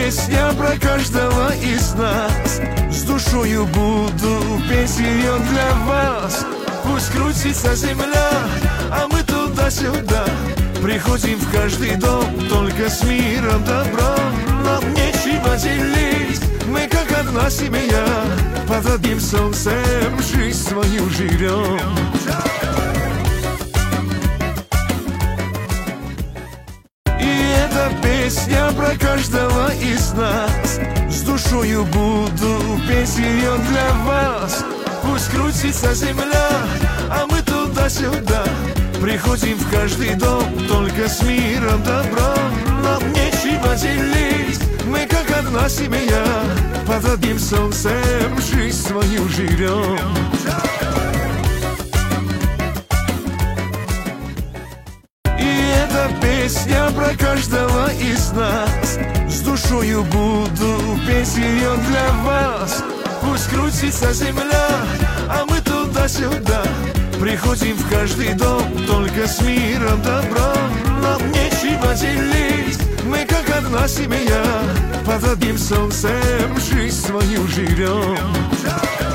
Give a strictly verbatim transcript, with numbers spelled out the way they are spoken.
песня про каждого из нас. С душою буду петь ее для вас. Пусть крутится земля, а мы туда-сюда приходим в каждый дом, только с миром добром. Нам нечего делить, мы как одна семья, под одним солнцем жизнь свою живем. И эта песня про каждого из нас. С душою буду петь ее для вас. Пусть крутится земля, а мы туда-сюда приходим в каждый дом, только с миром добром. Нам нечего делить, мы как одна семья, под одним солнцем жизнь свою живем. И эта песня про каждого из нас. С душою буду петь ее для вас. Пусть крутится земля, а мы туда-сюда приходим в каждый дом, только с миром добром. Нам нечего делить, мы как одна семья, под одним солнцем жизнь свою живем.